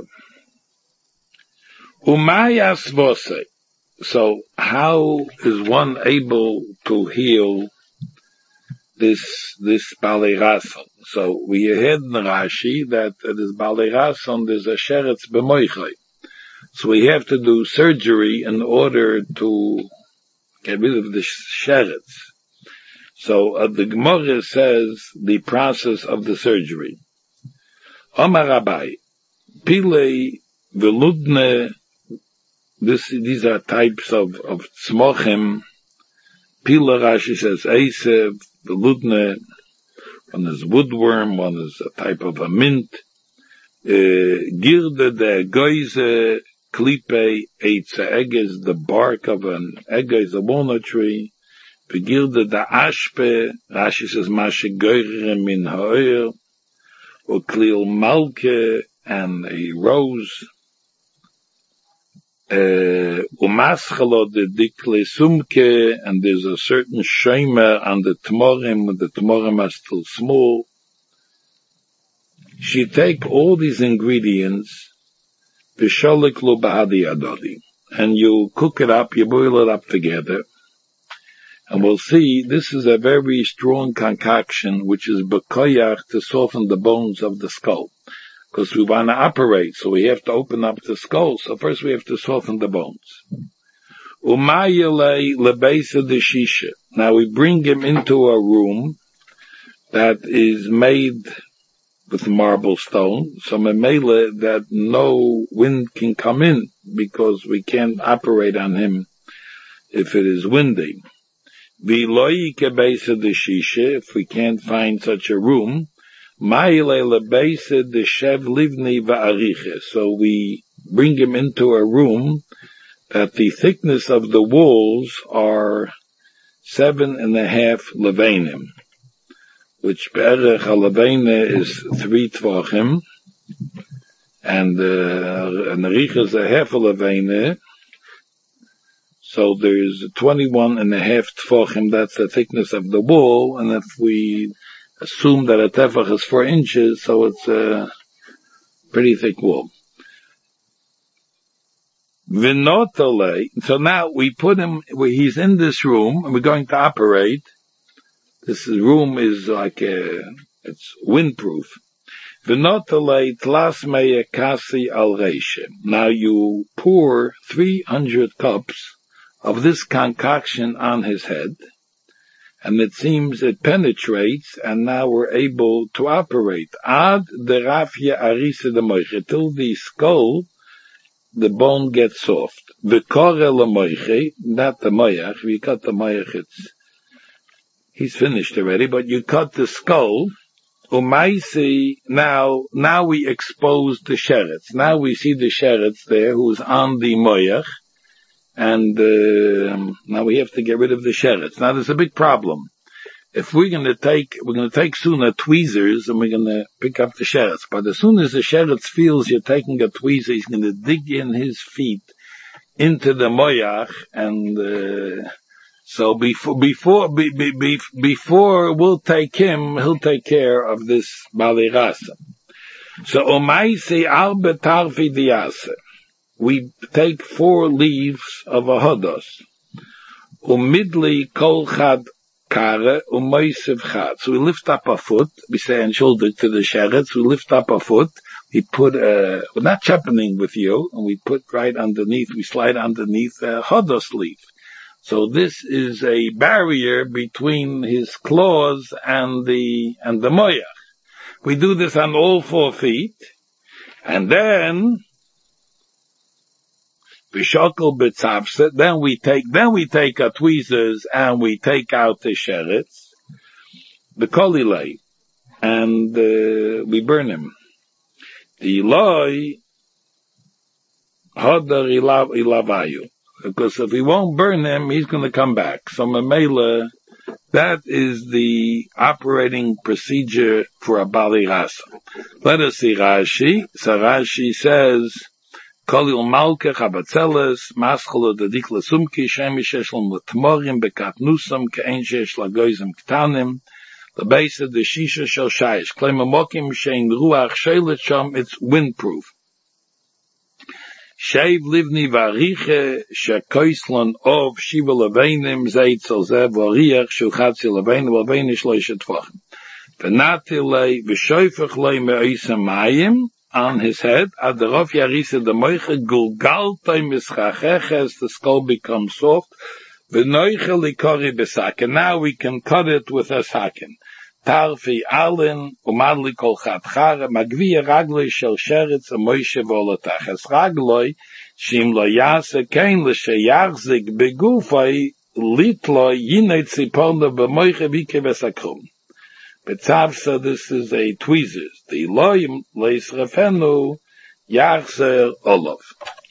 Umayas vose. So how is one able to heal this, this balei rasa? So we had in Rashi that it is balei rasa and there's a sheretz b'moichai. So we have to do surgery in order to get rid of the sheretz. So uh, the Gemara says the process of the surgery. Omar Rabbi, Pilei veludne. This, these are types of, of tzmochim. Pila Rashi says Eisev, veludne. One is woodworm, one is a type of a mint. Girde de goize, klipe, eitze egges, the bark of an egg is a walnut tree. Begirde de ashpe, Rashi says mashe goyre min ha'oyer. Or klil malke, and a rose, umaschalo de dikle sumke, and there's a certain shema on the tmorim, when the tmorim are still small. She take all these ingredients, visholiklu ba'adi adodi, and you cook it up, you boil it up together. And we'll see, this is a very strong concoction, which is bekoyach to soften the bones of the skull. Because we want to operate, so we have to open up the skull, so first we have to soften the bones. Umayele lebeisa de shisha. Now we bring him into a room that is made with marble stone, so memele that no wind can come in, because we can't operate on him if it is windy. If we can't find such a room, so we bring him into a room that the thickness of the walls are seven and a half levanim, which be'erech ha-levane is three tvachim, and uh, an arich is a half a levane. So there's twenty-one and a half tefachim, that's the thickness of the wall, and if we assume that a tefach is four inches, so it's a pretty thick wall. Vinotale, so now we put him, he's in this room, and we're going to operate. This room is like a, it's windproof. Vinotale tlasmeye kasi al reishe. Now you pour three hundred cups of this concoction on his head, and it seems it penetrates, and now we're able to operate. Ad de rafia arise de moiche, till the skull, the bone gets soft. V'kore le moiche, not the moyach, we cut the moyach, it's, he's finished already, but you cut the skull, umaisi, now, now we expose the sheretz. Now we see the sheretz there, who's on the moyach, and uh, now we have to get rid of the sheretz. Now there's a big problem. If we're going to take, we're going to take sooner tweezers and we're going to pick up the sheretz. But as soon as the sheretz feels you're taking a tweezer, he's going to dig in his feet into the moyach, and uh, so before before be, be, be, before we'll take him, he'll take care of this Bali Rasa. So omaisi al betarfi diase, we take four leaves of a hodos. Umidli kol chad kare umoisiv chad. So we lift up a foot, we say and shoulder to the sheretz, we lift up a foot, we put a, we're not chapening with you, and we put right underneath, we slide underneath a hodos leaf. So this is a barrier between his claws and the, and the moyach. We do this on all four feet, and then Bishokol betzavse, then we take, then we take our tweezers and we take out the sheretz, the kolilei, and uh, we burn him. The loy hodar ilav ilavayu, because if we won't burn him, he's going to come back. So memela, that is the operating procedure for a Bali Rasa. Let us see Rashi. So Rashi says, Kolil malke chabatzeles, mascholo dedikle sumki, shemisheslom l'tmorim, bekatnusam, ke'en shesh lagoizim ktanim, lebeisa de shisha shel shayish, klememokim shein ruach shelet sham, it's windproof. Sheiv livni variche, shekoislon ov, shiva leveinim, zeitzel zev, variach, shulchatzi leveinim, leveinim shloishet tvachim. V'natilei, v'shoifach lei me'oisam mayim, on his head, at the Rav Yarisa the Moiche Gulgaltai Mischacheches, the skull becomes soft, V'noiche Likori Besak, and now we can cut it with a sakin. Tarfi Alin, Umadli Kol Chatchare, Magviya Ragloi Shel Sheretz, a Moishe Volotach, as Ragloi, Shim Lo Yase, Kein L'She Yachzik, Begufai, Litloi, Yinei Tzipona, B'moiche Vike Vesakrum. Betzavsa, this is a tweezers. The loy leis refenu, yachzer olav.